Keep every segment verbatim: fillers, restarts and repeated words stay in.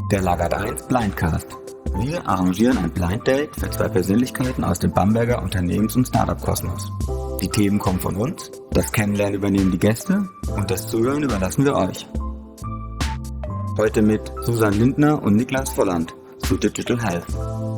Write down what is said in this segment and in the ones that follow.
Der Lagert eins Blindcast. Wir arrangieren ein Blind Date für zwei Persönlichkeiten aus dem Bamberger Unternehmens- und Startup-Kosmos. Die Themen kommen von uns, das Kennenlernen übernehmen die Gäste und das Zuhören überlassen wir euch. Heute mit Susan Lindner und Niklas Volland zu Digital Health.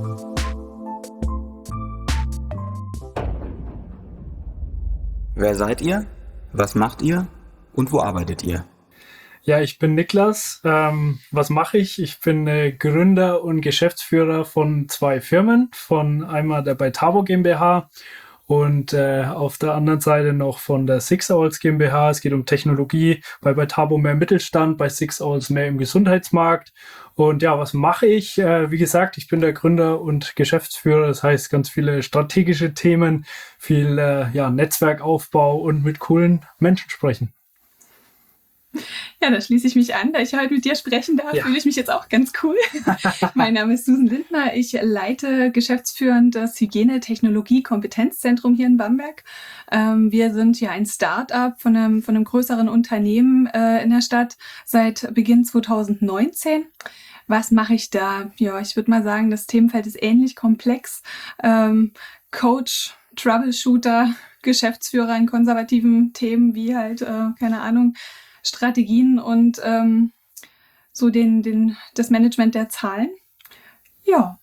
Wer seid ihr? Was macht ihr? Und wo arbeitet ihr? Ja, ich bin Niklas. Ähm, was mache ich? Ich bin äh, Gründer und Geschäftsführer von zwei Firmen, von einmal der Beitabo GmbH und äh, auf der anderen Seite noch von der Six Owls GmbH. Es geht um Technologie, bei Beitabo mehr Mittelstand, bei Six Owls mehr im Gesundheitsmarkt. Und ja, was mache ich? Äh, wie gesagt, ich bin der Gründer und Geschäftsführer, das heißt ganz viele strategische Themen, viel äh, ja, Netzwerkaufbau und mit coolen Menschen sprechen. Ja, da schließe ich mich an. Da ich heute mit dir sprechen darf, Ja. fühle ich mich jetzt auch ganz cool. Mein Name ist Susan Lindner. Ich leite geschäftsführend das Hygiene-Technologie-Kompetenzzentrum hier in Bamberg. Ähm, wir sind ja ein Start-up von einem, von einem größeren Unternehmen äh, in der Stadt seit Beginn zwanzig neunzehn. Was mache ich da? Ja, ich würde mal sagen, das Themenfeld ist ähnlich komplex. Ähm, Coach, Troubleshooter, Geschäftsführer in konservativen Themen wie halt, äh, keine Ahnung, Strategien und ähm, so den, den, das Management der Zahlen. Ja.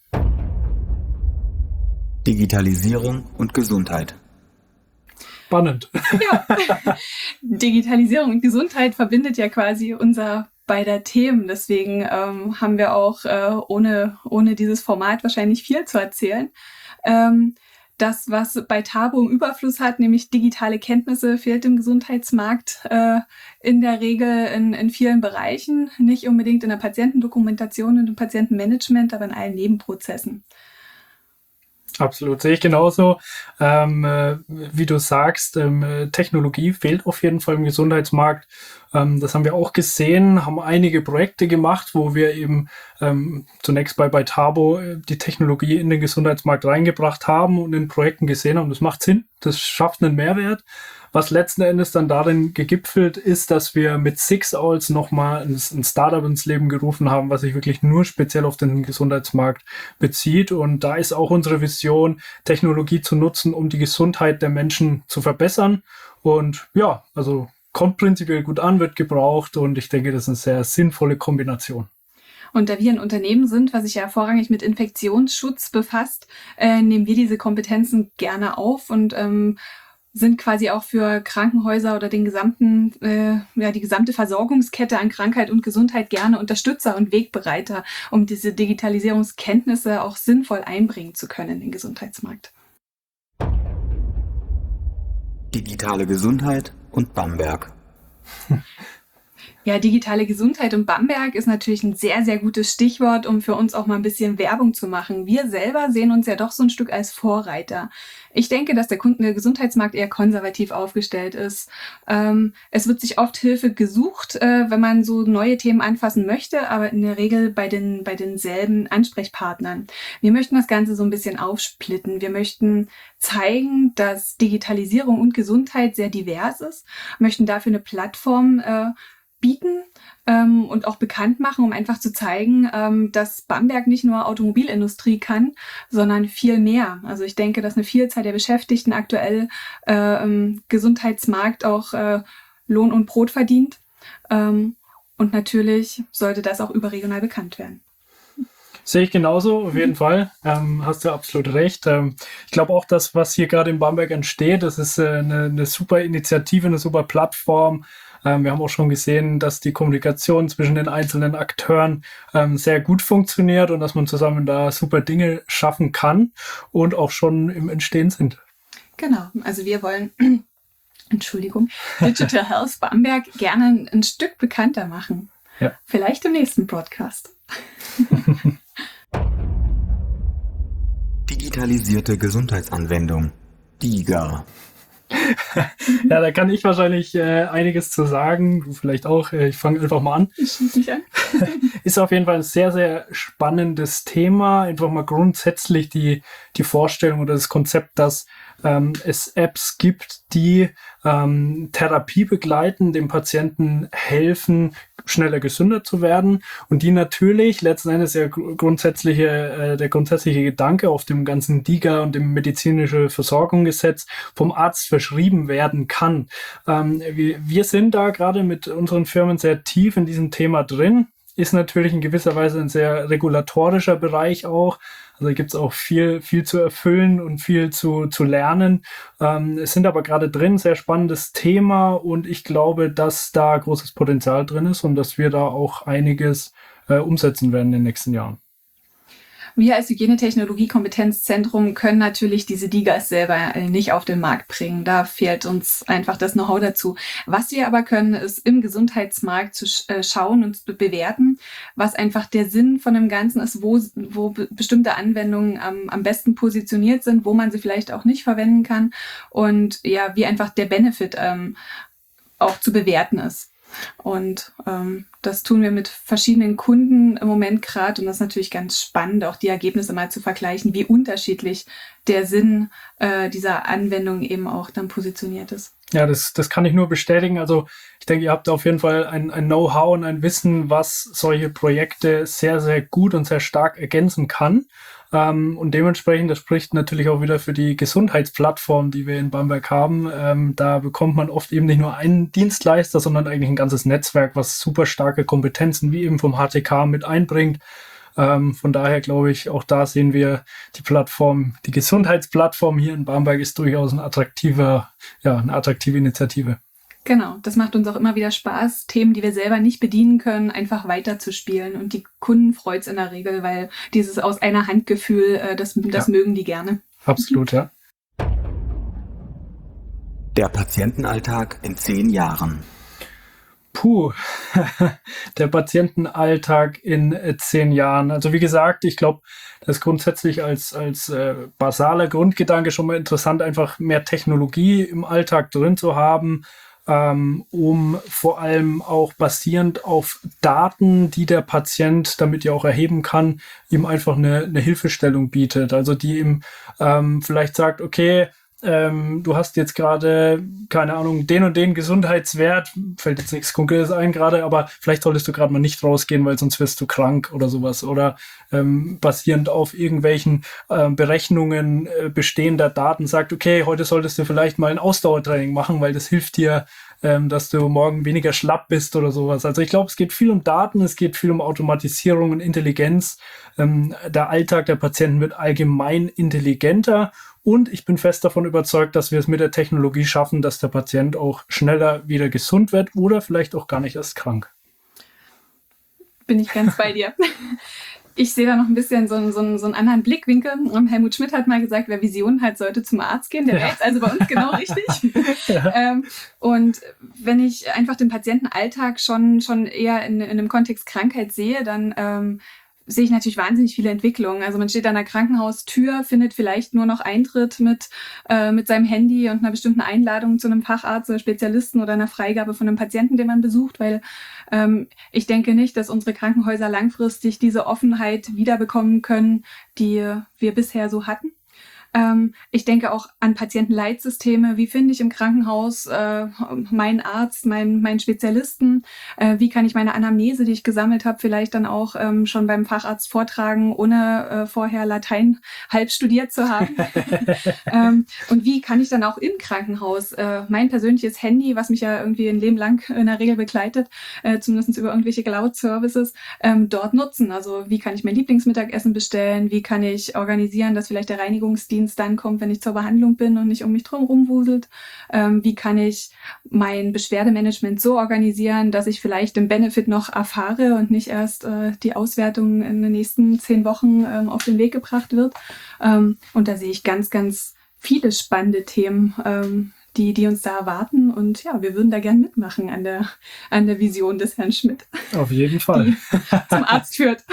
Digitalisierung und Gesundheit. Spannend. Ja. Digitalisierung und Gesundheit verbindet ja quasi unser beider Themen. Deswegen ähm, haben wir auch äh, ohne, ohne dieses Format wahrscheinlich viel zu erzählen. Ähm, Das, was Beitabo im Überfluss hat, nämlich digitale Kenntnisse, fehlt im Gesundheitsmarkt äh, in der Regel in, in vielen Bereichen. Nicht unbedingt in der Patientendokumentation und im Patientenmanagement, aber in allen Nebenprozessen. Absolut, sehe ich genauso. Ähm, äh, wie du sagst, ähm, Technologie fehlt auf jeden Fall im Gesundheitsmarkt. Ähm, das haben wir auch gesehen, haben einige Projekte gemacht, wo wir eben ähm, zunächst bei Beitabo äh, die Technologie in den Gesundheitsmarkt reingebracht haben und in Projekten gesehen haben, das macht Sinn, das schafft einen Mehrwert. Was letzten Endes dann darin gegipfelt ist, dass wir mit Six Owls nochmal ein, ein Startup ins Leben gerufen haben, was sich wirklich nur speziell auf den Gesundheitsmarkt bezieht. Und da ist auch unsere Vision, Technologie zu nutzen, um die Gesundheit der Menschen zu verbessern. Und ja, also kommt prinzipiell gut an, wird gebraucht und ich denke, das ist eine sehr sinnvolle Kombination. Und da wir ein Unternehmen sind, was sich ja vorrangig mit Infektionsschutz befasst, äh, nehmen wir diese Kompetenzen gerne auf und ähm, sind quasi auch für Krankenhäuser oder den gesamten, äh, ja, die gesamte Versorgungskette an Krankheit und Gesundheit gerne Unterstützer und Wegbereiter, um diese Digitalisierungskenntnisse auch sinnvoll einbringen zu können in den Gesundheitsmarkt. Digitale Gesundheit und Bamberg. Ja, digitale Gesundheit und Bamberg ist natürlich ein sehr, sehr gutes Stichwort, um für uns auch mal ein bisschen Werbung zu machen. Wir selber sehen uns ja doch so ein Stück als Vorreiter. Ich denke, dass der Kunden- der Gesundheitsmarkt eher konservativ aufgestellt ist. Ähm, es wird sich oft Hilfe gesucht, äh, wenn man so neue Themen anfassen möchte, aber in der Regel bei den, bei denselben Ansprechpartnern. Wir möchten das Ganze so ein bisschen aufsplitten. Wir möchten zeigen, dass Digitalisierung und Gesundheit sehr divers ist, möchten dafür eine Plattform äh, bieten ähm, und auch bekannt machen, um einfach zu zeigen, ähm, dass Bamberg nicht nur Automobilindustrie kann, sondern viel mehr. Also ich denke, dass eine Vielzahl der Beschäftigten aktuell äh, im Gesundheitsmarkt auch äh, Lohn und Brot verdient. Ähm, und natürlich sollte das auch überregional bekannt werden. Sehe ich genauso, auf jeden Fall. Ähm, hast du absolut recht. Ähm, ich glaube auch, dass was hier gerade in Bamberg entsteht, das ist äh, eine, eine super Initiative, eine super Plattform. Ähm, wir haben auch schon gesehen, dass die Kommunikation zwischen den einzelnen Akteuren ähm, sehr gut funktioniert und dass man zusammen da super Dinge schaffen kann und auch schon im Entstehen sind. Genau, also wir wollen, Entschuldigung, Digital Health Bamberg gerne ein, ein Stück bekannter machen. Ja. Vielleicht im nächsten Podcast. Digitalisierte Gesundheitsanwendung. DIGA. Ja, da kann ich wahrscheinlich äh, einiges zu sagen. Du vielleicht auch. Äh, ich fange einfach mal an. Ich schließe mich an. Ist auf jeden Fall ein sehr, sehr spannendes Thema. Einfach mal grundsätzlich die, die Vorstellung oder das Konzept, dass ähm, es Apps gibt, die ähm, Therapie begleiten, dem Patienten helfen, schneller gesünder zu werden und die natürlich letzten Endes ja grundsätzliche, äh, der grundsätzliche Gedanke auf dem ganzen D I G A und dem medizinische Versorgungsgesetz vom Arzt verschrieben werden kann. Ähm, wir, wir sind da gerade mit unseren Firmen sehr tief in diesem Thema drin. Ist natürlich in gewisser Weise ein sehr regulatorischer Bereich auch. Also gibt es auch viel, viel zu erfüllen und viel zu, zu lernen. Ähm, es sind aber gerade drin, sehr spannendes Thema und ich glaube, dass da großes Potenzial drin ist und dass wir da auch einiges äh, umsetzen werden in den nächsten Jahren. Wir als Hygienetechnologie-Kompetenzzentrum können natürlich diese D I G As selber nicht auf den Markt bringen. Da fehlt uns einfach das Know-how dazu. Was wir aber können, ist im Gesundheitsmarkt zu sch- äh, schauen und zu bewerten, was einfach der Sinn von dem Ganzen ist, wo, wo be- bestimmte Anwendungen am, am besten positioniert sind, wo man sie vielleicht auch nicht verwenden kann und ja, wie einfach der Benefit ähm, auch zu bewerten ist. Und ähm, das tun wir mit verschiedenen Kunden im Moment gerade und das ist natürlich ganz spannend, auch die Ergebnisse mal zu vergleichen, wie unterschiedlich der Sinn äh, dieser Anwendung eben auch dann positioniert ist. Ja, das, das kann ich nur bestätigen. Also ich denke, ihr habt auf jeden Fall ein, ein Know-how und ein Wissen, was solche Projekte sehr, sehr gut und sehr stark ergänzen kann. Ähm, und dementsprechend, das spricht natürlich auch wieder für die Gesundheitsplattform, die wir in Bamberg haben. Ähm, da bekommt man oft eben nicht nur einen Dienstleister, sondern eigentlich ein ganzes Netzwerk, was super starke Kompetenzen wie eben vom H T K mit einbringt. Ähm, von daher glaube ich, auch da sehen wir die Plattform, die Gesundheitsplattform hier in Bamberg ist durchaus ein attraktiver, ja, eine attraktive Initiative. Genau, das macht uns auch immer wieder Spaß, Themen, die wir selber nicht bedienen können, einfach weiterzuspielen. Und die Kunden freut es in der Regel, weil dieses aus einer Hand-Gefühl, äh, das, das ja. mögen die gerne. Absolut, ja. Der Patientenalltag in zehn Jahren. Puh, der Patientenalltag in äh, zehn Jahren. Also wie gesagt, ich glaube, das ist grundsätzlich als, als äh, basaler Grundgedanke schon mal interessant, einfach mehr Technologie im Alltag drin zu haben, ähm, um vor allem auch basierend auf Daten, die der Patient damit ja auch erheben kann, ihm einfach eine, eine Hilfestellung bietet. Also die ihm ähm, vielleicht sagt, okay, Ähm, du hast jetzt gerade, keine Ahnung, den und den Gesundheitswert, fällt jetzt nichts Konkretes ein gerade, aber vielleicht solltest du gerade mal nicht rausgehen, weil sonst wirst du krank oder sowas. Oder ähm, basierend auf irgendwelchen äh, Berechnungen äh, bestehender Daten sagt, okay, heute solltest du vielleicht mal ein Ausdauertraining machen, weil das hilft dir, ähm, dass du morgen weniger schlapp bist oder sowas. Also ich glaube, es geht viel um Daten, es geht viel um Automatisierung und Intelligenz. Ähm, der Alltag der Patienten wird allgemein intelligenter. Und ich bin fest davon überzeugt, dass wir es mit der Technologie schaffen, dass der Patient auch schneller wieder gesund wird oder vielleicht auch gar nicht erst krank. Bin ich ganz bei dir. Ich sehe da noch ein bisschen so, so, so einen anderen Blickwinkel. Helmut Schmidt hat mal gesagt, wer Visionen hat, sollte zum Arzt gehen. Der wäre jetzt also bei uns genau richtig. Ja. Ähm, und wenn ich einfach den Patientenalltag schon, schon eher in, in einem Kontext Krankheit sehe, dann ähm, sehe ich natürlich wahnsinnig viele Entwicklungen. Also man steht an der Krankenhaustür, findet vielleicht nur noch Eintritt mit, äh, mit seinem Handy und einer bestimmten Einladung zu einem Facharzt oder Spezialisten oder einer Freigabe von einem Patienten, den man besucht, weil ähm, ich denke nicht, dass unsere Krankenhäuser langfristig diese Offenheit wiederbekommen können, die wir bisher so hatten. Ähm, ich denke auch an Patientenleitsysteme. Wie finde ich im Krankenhaus äh, meinen Arzt, meinen, meinen Spezialisten? Äh, wie kann ich meine Anamnese, die ich gesammelt habe, vielleicht dann auch ähm, schon beim Facharzt vortragen, ohne äh, vorher Latein halb studiert zu haben? ähm, und wie kann ich dann auch im Krankenhaus äh, mein persönliches Handy, was mich ja irgendwie ein Leben lang in der Regel begleitet, äh, zumindest über irgendwelche Cloud-Services, ähm, dort nutzen? Also wie kann ich mein Lieblingsmittagessen bestellen? Wie kann ich organisieren, dass vielleicht der Reinigungsdienst dann kommt, wenn ich zur Behandlung bin und nicht um mich drum rumwuselt? Ähm, wie kann ich mein Beschwerdemanagement so organisieren, dass ich vielleicht den Benefit noch erfahre und nicht erst äh, die Auswertung in den nächsten zehn Wochen ähm, auf den Weg gebracht wird? Ähm, und da sehe ich ganz, ganz viele spannende Themen, ähm, die, die uns da erwarten. Und ja, wir würden da gern mitmachen an der, an der Vision des Herrn Schmidt. Auf jeden Fall. Die zum Arzt führt.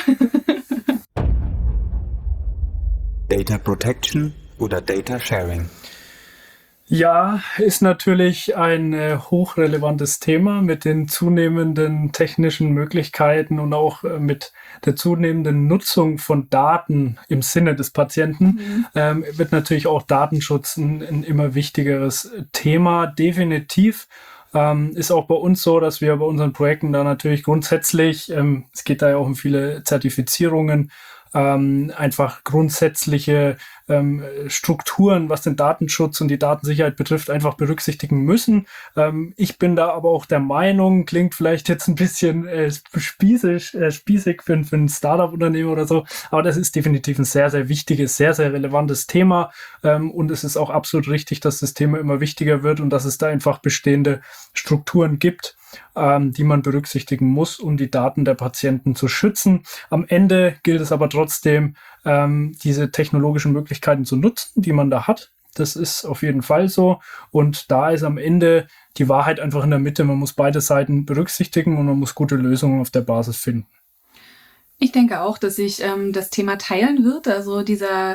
Data Protection oder Data Sharing? Ja, ist natürlich ein äh, hochrelevantes Thema mit den zunehmenden technischen Möglichkeiten und auch äh, mit der zunehmenden Nutzung von Daten im Sinne des Patienten. Mhm. Ähm, wird natürlich auch Datenschutz ein, ein immer wichtigeres Thema, definitiv. Ähm, ist auch bei uns so, dass wir bei unseren Projekten da natürlich grundsätzlich, ähm, es geht da ja auch um viele Zertifizierungen, ähm, einfach grundsätzliche ähm, Strukturen, was den Datenschutz und die Datensicherheit betrifft, einfach berücksichtigen müssen. Ähm, ich bin da aber auch der Meinung, klingt vielleicht jetzt ein bisschen äh, spießig, äh, spießig für, für ein Startup-Unternehmen oder so, aber das ist definitiv ein sehr, sehr wichtiges, sehr, sehr relevantes Thema, ähm, und es ist auch absolut richtig, dass das Thema immer wichtiger wird und dass es da einfach bestehende Strukturen gibt, ähm, die man berücksichtigen muss, um die Daten der Patienten zu schützen. Am Ende gilt es aber trotzdem, ähm, diese technologischen Möglichkeiten zu nutzen, die man da hat. Das ist auf jeden Fall so. Und da ist am Ende die Wahrheit einfach in der Mitte. Man muss beide Seiten berücksichtigen und man muss gute Lösungen auf der Basis finden. Ich denke auch, dass sich ähm, das Thema teilen wird. Also dieser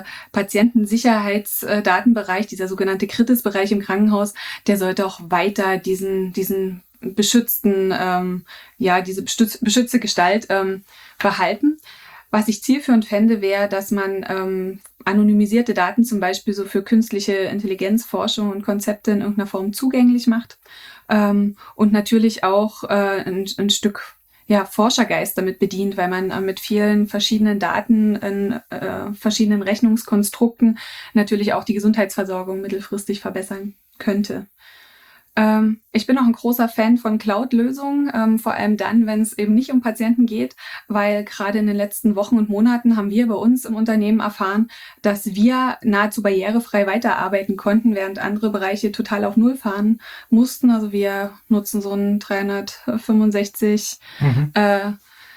Patientensicherheitsdatenbereich, dieser sogenannte Kritis-Bereich im Krankenhaus, der sollte auch weiter diesen, diesen beschützten, ähm, ja, diese beschützte Gestalt ähm, behalten. Was ich zielführend fände, wäre, dass man ähm, anonymisierte Daten zum Beispiel so für künstliche Intelligenzforschung und Konzepte in irgendeiner Form zugänglich macht, ähm, und natürlich auch äh, ein, ein Stück ja, Forschergeist damit bedient, weil man äh, mit vielen verschiedenen Daten in äh, verschiedenen Rechnungskonstrukten natürlich auch die Gesundheitsversorgung mittelfristig verbessern könnte. Ähm, ich bin auch ein großer Fan von Cloud-Lösungen, ähm, vor allem dann, wenn es eben nicht um Patienten geht, weil gerade in den letzten Wochen und Monaten haben wir bei uns im Unternehmen erfahren, dass wir nahezu barrierefrei weiterarbeiten konnten, während andere Bereiche total auf Null fahren mussten. Also wir nutzen so ein dreihundertfünfundsechzig mhm. äh,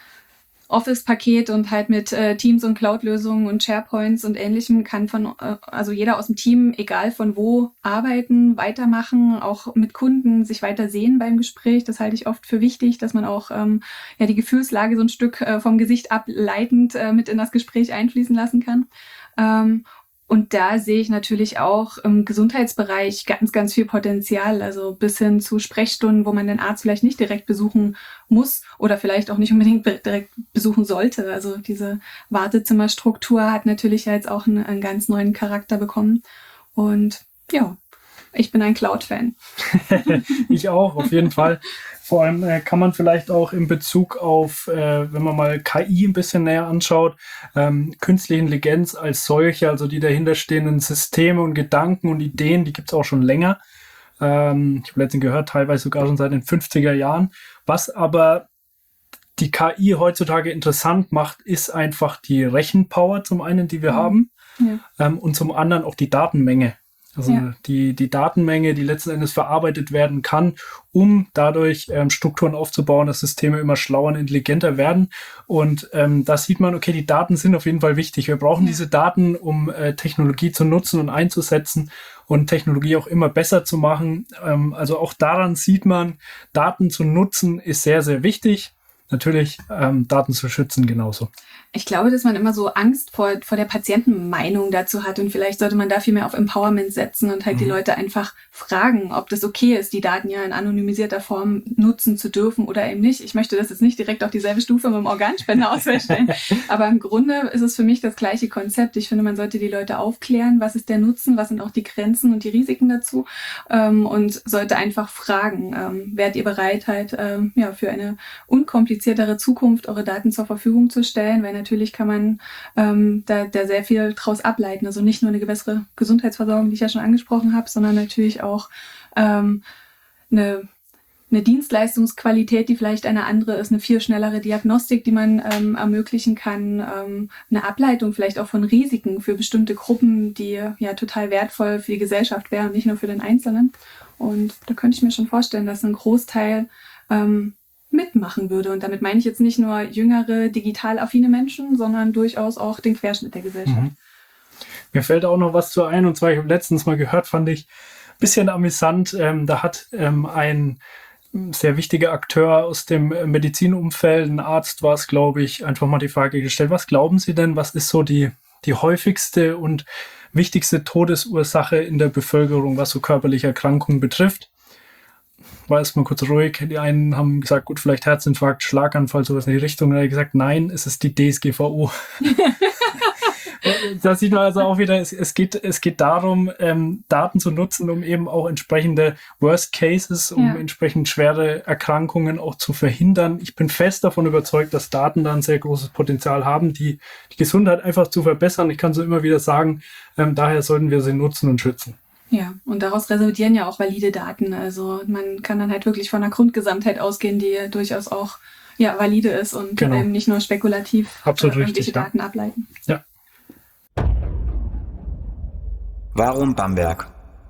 Office-Paket und halt mit äh, Teams und Cloud-Lösungen und SharePoints und Ähnlichem kann von, äh, also jeder aus dem Team, egal von wo, arbeiten, weitermachen, auch mit Kunden sich weiter sehen beim Gespräch. Das halte ich oft für wichtig, dass man auch ähm, ja die Gefühlslage so ein Stück äh, vom Gesicht ableitend äh, mit in das Gespräch einfließen lassen kann. Ähm, Und da sehe ich natürlich auch im Gesundheitsbereich ganz, ganz viel Potenzial, also bis hin zu Sprechstunden, wo man den Arzt vielleicht nicht direkt besuchen muss oder vielleicht auch nicht unbedingt direkt besuchen sollte. Also diese Wartezimmerstruktur hat natürlich jetzt auch einen, einen ganz neuen Charakter bekommen. Und ja, ich bin ein Cloud-Fan. Ich auch, auf jeden Fall. Vor allem äh, kann man vielleicht auch in Bezug auf, äh, wenn man mal K I ein bisschen näher anschaut, ähm, künstliche Intelligenz als solche, also die dahinterstehenden Systeme und Gedanken und Ideen, die gibt es auch schon länger. Ähm, ich habe letztens gehört, teilweise sogar schon seit den fünfziger Jahren. Was aber die K I heutzutage interessant macht, ist einfach die Rechenpower zum einen, die wir mhm. haben, ja. ähm, und zum anderen auch die Datenmenge. Also ja. die, die Datenmenge, die letzten Endes verarbeitet werden kann, um dadurch ähm, Strukturen aufzubauen, dass Systeme immer schlauer und intelligenter werden. Und ähm, da sieht man, okay, die Daten sind auf jeden Fall wichtig. Wir brauchen ja. diese Daten, um äh, Technologie zu nutzen und einzusetzen und Technologie auch immer besser zu machen. Ähm, also auch daran sieht man, Daten zu nutzen ist sehr, sehr wichtig. Natürlich ähm, Daten zu schützen genauso. Ich glaube, dass man immer so Angst vor, vor der Patientenmeinung dazu hat und vielleicht sollte man da viel mehr auf Empowerment setzen und halt mhm. die Leute einfach fragen, ob das okay ist, die Daten ja in anonymisierter Form nutzen zu dürfen oder eben nicht. Ich möchte das jetzt nicht direkt auf dieselbe Stufe mit dem Organspenderausweis stellen, aber im Grunde ist es für mich das gleiche Konzept. Ich finde, man sollte die Leute aufklären, was ist der Nutzen, was sind auch die Grenzen und die Risiken dazu, ähm, und sollte einfach fragen, ähm, wärt ihr bereit, halt ähm, ja für eine unkompliziertere Zukunft eure Daten zur Verfügung zu stellen, weil natürlich kann man ähm, da, da sehr viel draus ableiten. Also nicht nur eine bessere Gesundheitsversorgung, die ich ja schon angesprochen habe, sondern natürlich auch ähm, eine, eine Dienstleistungsqualität, die vielleicht eine andere ist, eine viel schnellere Diagnostik, die man ähm, ermöglichen kann, ähm, eine Ableitung vielleicht auch von Risiken für bestimmte Gruppen, die ja total wertvoll für die Gesellschaft wären, nicht nur für den Einzelnen. Und da könnte ich mir schon vorstellen, dass ein Großteil ähm, mitmachen würde. Und damit meine ich jetzt nicht nur jüngere, digital affine Menschen, sondern durchaus auch den Querschnitt der Gesellschaft. Mhm. Mir fällt auch noch was zu ein, und zwar, ich habe letztens mal gehört, fand ich ein bisschen amüsant, ähm, da hat ähm, ein sehr wichtiger Akteur aus dem Medizinumfeld, ein Arzt war es, glaube ich, einfach mal die Frage gestellt, was glauben Sie denn, was ist so die, die häufigste und wichtigste Todesursache in der Bevölkerung, was so körperliche Erkrankungen betrifft. War erstmal kurz ruhig. Die einen haben gesagt, gut, vielleicht Herzinfarkt, Schlaganfall, sowas in die Richtung. Und er hat gesagt, nein, es ist die D S G V O. Da sieht man also auch wieder, es, es, geht, es geht darum, ähm, Daten zu nutzen, um eben auch entsprechende Worst Cases, um ja. entsprechend schwere Erkrankungen auch zu verhindern. Ich bin fest davon überzeugt, dass Daten da ein sehr großes Potenzial haben, die, die Gesundheit einfach zu verbessern. Ich kann so immer wieder sagen, ähm, daher sollten wir sie nutzen und schützen. Ja, und daraus resultieren ja auch valide Daten. Also man kann dann halt wirklich von einer Grundgesamtheit ausgehen, die durchaus auch ja, valide ist und genau. eben nicht nur spekulativ Absolut äh, irgendwelche richtig, ja. Daten ableiten. Ja. Warum Bamberg?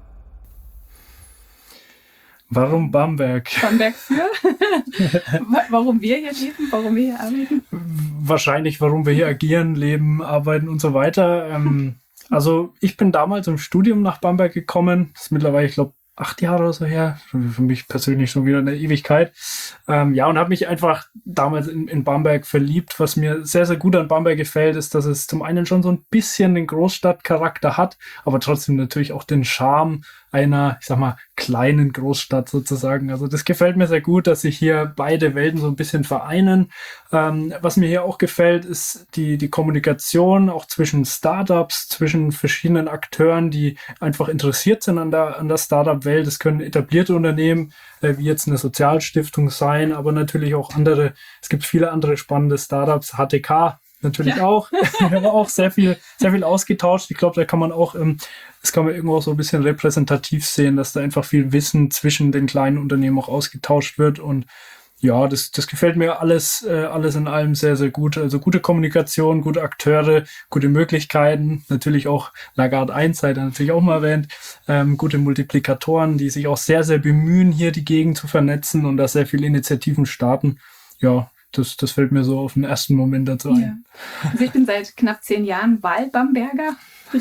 Warum Bamberg? Bamberg für? Warum wir hier leben? Warum wir hier arbeiten? Wahrscheinlich, warum wir hier agieren, leben, arbeiten und so weiter. Ähm, also ich bin damals im Studium nach Bamberg gekommen. Das ist mittlerweile, ich glaube, acht Jahre oder so her. Für mich persönlich schon wieder eine Ewigkeit. Ähm, ja, und habe mich einfach damals in, in Bamberg verliebt. Was mir sehr, sehr gut an Bamberg gefällt, ist, dass es zum einen schon so ein bisschen den Großstadtcharakter hat, aber trotzdem natürlich auch den Charme einer, ich sag mal, kleinen Großstadt sozusagen. Also das gefällt mir sehr gut, dass sich hier beide Welten so ein bisschen vereinen. Ähm, was mir hier auch gefällt, ist die, die Kommunikation auch zwischen Startups, zwischen verschiedenen Akteuren, die einfach interessiert sind an der, an der Startup-Welt. Es können etablierte Unternehmen, äh, wie jetzt eine Sozialstiftung sein, aber natürlich auch andere. Es gibt viele andere spannende Startups. H T K natürlich ja. auch. Wir haben auch sehr viel, sehr viel ausgetauscht. Ich glaube, da kann man auch, ähm, das kann man irgendwo so ein bisschen repräsentativ sehen, dass da einfach viel Wissen zwischen den kleinen Unternehmen auch ausgetauscht wird. Und ja, das, das gefällt mir alles, äh, alles in allem sehr, sehr gut. Also gute Kommunikation, gute Akteure, gute Möglichkeiten. Natürlich auch Lagarde eins, sei da natürlich auch mal erwähnt. Ähm, gute Multiplikatoren, die sich auch sehr, sehr bemühen, hier die Gegend zu vernetzen und da sehr viele Initiativen starten. Ja, Das, das fällt mir so auf den ersten Moment dazu ein. Ja. Also ich bin seit knapp zehn Jahren Wahlbambergerin.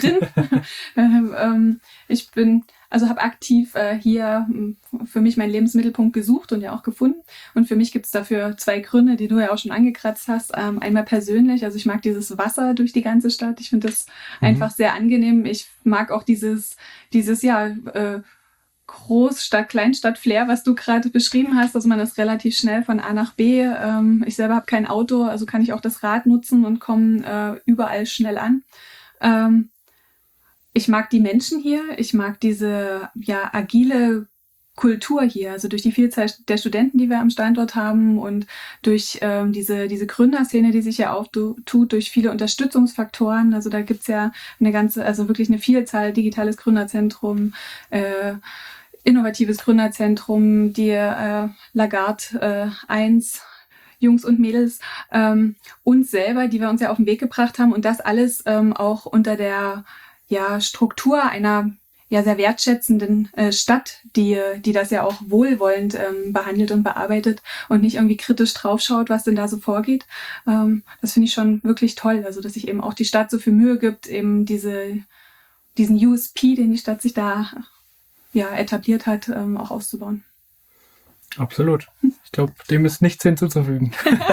ähm, ich bin, also habe aktiv äh, hier für mich meinen Lebensmittelpunkt gesucht und ja auch gefunden. Und für mich gibt es dafür zwei Gründe, die du ja auch schon angekratzt hast. Ähm, einmal persönlich, also ich mag dieses Wasser durch die ganze Stadt. Ich finde das mhm. einfach sehr angenehm. Ich mag auch dieses, dieses ja, äh, Großstadt, Kleinstadt-Flair, was du gerade beschrieben hast, dass man das relativ schnell von A nach B. Ähm, ich selber habe kein Auto, also kann ich auch das Rad nutzen und komme äh, überall schnell an. Ähm, ich mag die Menschen hier, ich mag diese ja agile Kultur hier, also durch die Vielzahl der Studenten, die wir am Standort haben und durch ähm, diese, diese Gründerszene, die sich ja auftut, durch viele Unterstützungsfaktoren. Also da gibt's ja eine ganze, also wirklich eine Vielzahl, digitales Gründerzentrum, äh, innovatives Gründerzentrum, die äh, Lagarde eins, Jungs und Mädels, ähm, uns selber, die wir uns ja auf den Weg gebracht haben und das alles ähm, auch unter der ja, Struktur einer ja sehr wertschätzenden äh, Stadt, die die das ja auch wohlwollend ähm, behandelt und bearbeitet und nicht irgendwie kritisch draufschaut, was denn da so vorgeht. Ähm, das finde ich schon wirklich toll, also dass sich eben auch die Stadt so viel Mühe gibt, eben diese diesen U S P, den die Stadt sich da ja etabliert hat, ähm, auch auszubauen. Absolut. Ich glaube, dem ist nichts hinzuzufügen.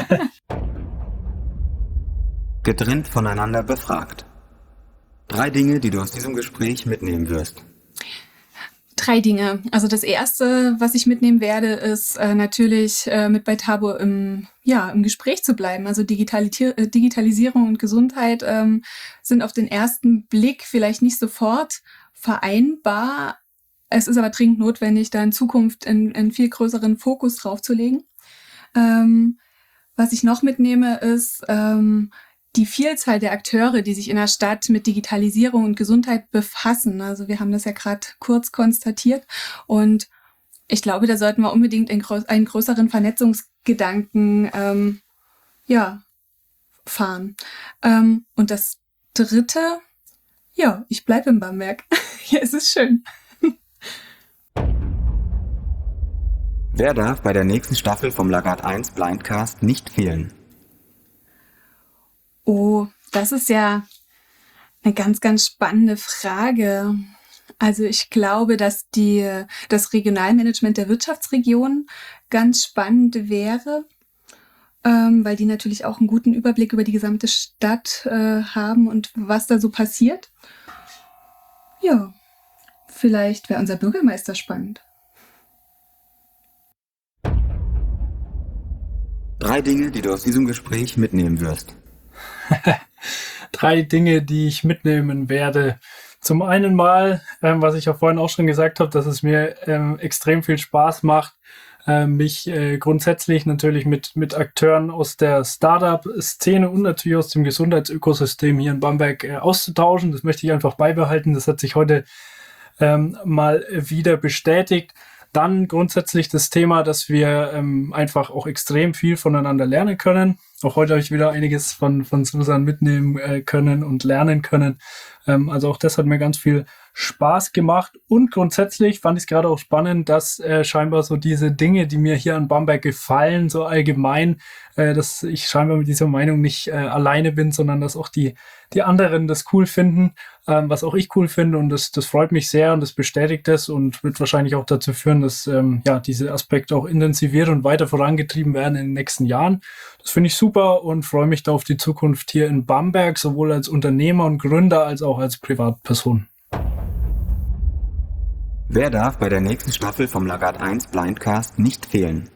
Getrennt voneinander befragt. Drei Dinge, die du aus diesem Gespräch mitnehmen wirst. Drei Dinge. Also das erste, was ich mitnehmen werde, ist äh, natürlich äh, mit bei Tabo im, ja, im Gespräch zu bleiben. Also Digitalisi- äh, Digitalisierung und Gesundheit ähm, sind auf den ersten Blick vielleicht nicht sofort vereinbar. Es ist aber dringend notwendig, da in Zukunft einen, einen viel größeren Fokus drauf zu legen. Ähm, was ich noch mitnehme, ist ähm, die Vielzahl der Akteure, die sich in der Stadt mit Digitalisierung und Gesundheit befassen. Also wir haben das ja gerade kurz konstatiert. Und ich glaube, da sollten wir unbedingt einen, grö- einen größeren Vernetzungsgedanken ähm, ja, fahren. Ähm, und das Dritte, ja, ich bleibe in Bamberg. Hier ist es schön. Wer darf bei der nächsten Staffel vom Lagarde eins Blindcast nicht fehlen? Oh, das ist ja eine ganz, ganz spannende Frage. Also ich glaube, dass die, das Regionalmanagement der Wirtschaftsregion ganz spannend wäre, ähm, weil die natürlich auch einen guten Überblick über die gesamte Stadt äh, haben und was da so passiert. Ja, vielleicht wäre unser Bürgermeister spannend. Drei Dinge, die du aus diesem Gespräch mitnehmen wirst. Drei Dinge, die ich mitnehmen werde. Zum einen mal, ähm, was ich ja vorhin auch schon gesagt habe, dass es mir ähm, extrem viel Spaß macht, äh, mich äh, grundsätzlich natürlich mit, mit Akteuren aus der Startup-Szene und natürlich aus dem Gesundheitsökosystem hier in Bamberg äh, auszutauschen. Das möchte ich einfach beibehalten. Das hat sich heute ähm, mal wieder bestätigt. Dann grundsätzlich das Thema, dass wir ähm, einfach auch extrem viel voneinander lernen können. Auch heute habe ich wieder einiges von, von Susan mitnehmen äh, können und lernen können. Ähm, also auch das hat mir ganz viel Spaß gemacht. Und grundsätzlich fand ich es gerade auch spannend, dass äh, scheinbar so diese Dinge, die mir hier an Bamberg gefallen, so allgemein, äh, dass ich scheinbar mit dieser Meinung nicht äh, alleine bin, sondern dass auch die, die anderen das cool finden, ähm, was auch ich cool finde. Und das, das freut mich sehr und das bestätigt es und wird wahrscheinlich auch dazu führen, dass ähm, ja diese Aspekte auch intensiviert und weiter vorangetrieben werden in den nächsten Jahren. Das finde ich super und freue mich da auf die Zukunft hier in Bamberg, sowohl als Unternehmer und Gründer als auch als Privatperson. Wer darf bei der nächsten Staffel vom Lagarde eins Blindcast nicht fehlen?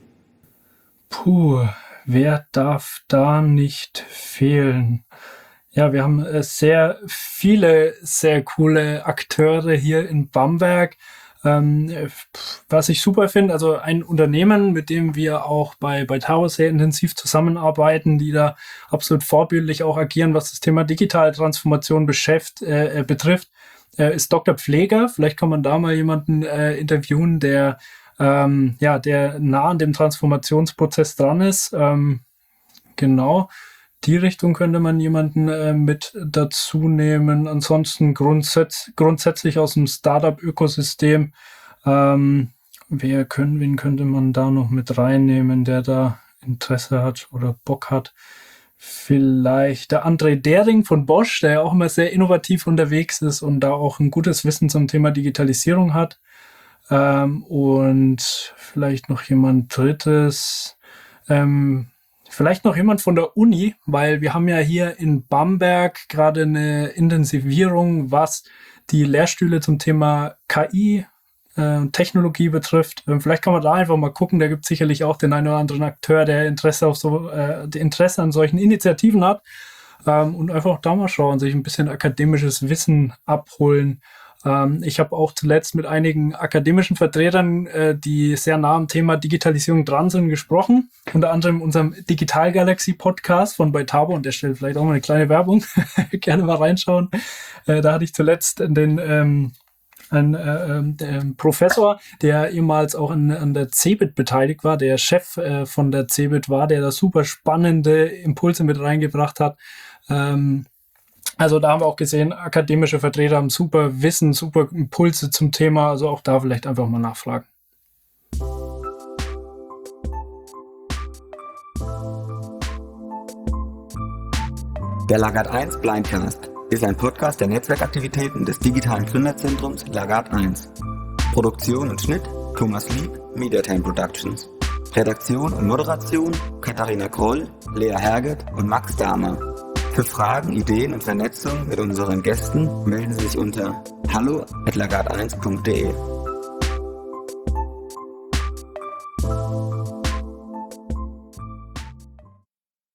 Puh, wer darf da nicht fehlen? Ja, wir haben äh, sehr viele, sehr coole Akteure hier in Bamberg. Ähm, was ich super finde, also ein Unternehmen, mit dem wir auch bei, bei Taro sehr intensiv zusammenarbeiten, die da absolut vorbildlich auch agieren, was das Thema digitale Transformation beschäft, äh, betrifft, äh, ist Doktor Pfleger. Vielleicht kann man da mal jemanden äh, interviewen, der, ähm, ja, der nah an dem Transformationsprozess dran ist. Ähm, genau. Die Richtung könnte man jemanden äh, mit dazu nehmen. Ansonsten grundsätz- grundsätzlich aus dem Startup-Ökosystem. Ähm, wer können, wen könnte man da noch mit reinnehmen, der da Interesse hat oder Bock hat? Vielleicht der André Dering von Bosch, der ja auch immer sehr innovativ unterwegs ist und da auch ein gutes Wissen zum Thema Digitalisierung hat. Ähm, und vielleicht noch jemand Drittes. Ähm, Vielleicht noch jemand von der Uni, weil wir haben ja hier in Bamberg gerade eine Intensivierung, was die Lehrstühle zum Thema K I, äh, Technologie betrifft. Ähm, vielleicht kann man da einfach mal gucken, da gibt es sicherlich auch den einen oder anderen Akteur, der Interesse auf so, äh, Interesse an solchen Initiativen hat. Ähm, und einfach da mal schauen, sich ein bisschen akademisches Wissen abholen. Ähm, ich habe auch zuletzt mit einigen akademischen Vertretern, äh, die sehr nah am Thema Digitalisierung dran sind, gesprochen. Unter anderem in unserem Digital Galaxy Podcast von bei Tabo, und der stellt vielleicht auch mal eine kleine Werbung. Gerne mal reinschauen. Äh, da hatte ich zuletzt den ähm, einen äh, äh, Professor, der ehemals auch an, an der CeBIT beteiligt war, der Chef äh, von der CeBIT war, der da super spannende Impulse mit reingebracht hat. Ähm, Also da haben wir auch gesehen, akademische Vertreter haben super Wissen, super Impulse zum Thema. Also auch da vielleicht einfach mal nachfragen. Der Lagarde eins Blindcast ist ein Podcast der Netzwerkaktivitäten des digitalen Gründerzentrums Lagarde eins. Produktion und Schnitt Thomas Lieb, Mediatime Productions. Redaktion und Moderation Katharina Kroll, Lea Herget und Max Dahmer. Für Fragen, Ideen und Vernetzung mit unseren Gästen melden Sie sich unter hallo at lagarde eins punkt de.